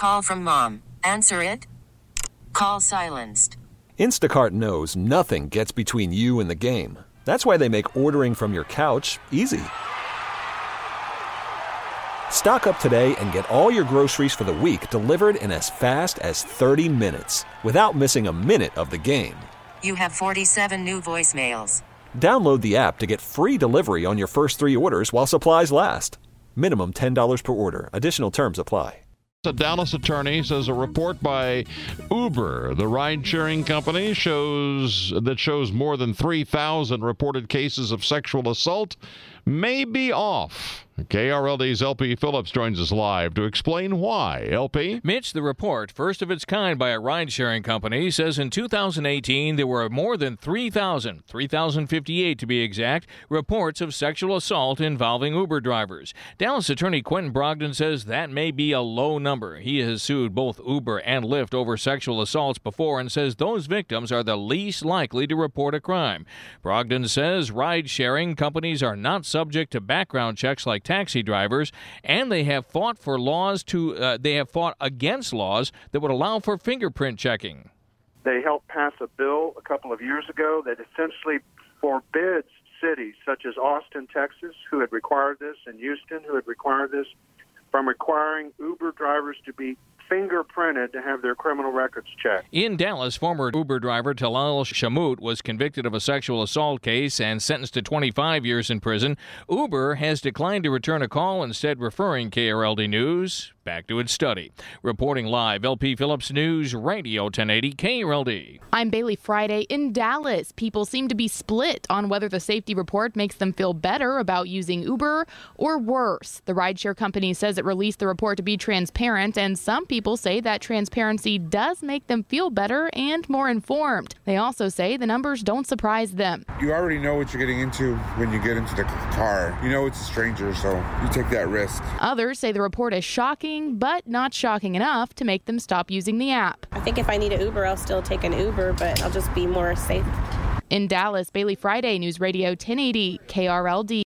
call from mom. Answer it. Call silenced. Instacart knows nothing gets between you and the game. That's why they make ordering from your couch easy. Stock up today and get all your groceries for the week delivered in as fast as 30 minutes without missing a minute of the game. You have 47 new voicemails. Download the app to get free delivery on your first 3 orders while supplies last. Minimum $10 per order. Additional terms apply. A Dallas attorney says a report by Uber, the ride-sharing company, shows more than 3,000 reported cases of sexual assault may be off. KRLD's LP Phillips joins us live to explain why. LP? Mitch, the report, first of its kind by a ride-sharing company, says in 2018 there were more than 3,058 to be exact, reports of sexual assault involving Uber drivers. Dallas attorney Quentin Brogdon says that may be a low number. He has sued both Uber and Lyft over sexual assaults before and says those victims are the least likely to report a crime. Brogdon says ride-sharing companies are not subject to background checks like taxi drivers, and they have fought against laws that would allow for fingerprint checking. They helped pass a bill a couple of years ago that essentially forbids cities such as Austin, Texas, who had required this, and Houston, who had required this, from requiring Uber drivers to be fingerprinted to have their criminal records checked. In Dallas, former Uber driver Talal Shamut was convicted of a sexual assault case and sentenced to 25 years in prison. Uber has declined to return a call, instead referring KRLD News back to its study. Reporting live, LP Phillips News Radio 1080 KRLD. I'm Bailey Friday in Dallas. People seem to be split on whether the safety report makes them feel better about using Uber or worse. The rideshare company says it released the report to be transparent, and some people say that transparency does make them feel better and more informed. They also say the numbers don't surprise them. You already know what you're getting into when you get into the car. You know it's a stranger, so you take that risk. Others say the report is shocking, but not shocking enough to make them stop using the app. I think if I need an Uber, I'll still take an Uber, but I'll just be more safe. In Dallas, Bailey Friday, News Radio 1080 KRLD.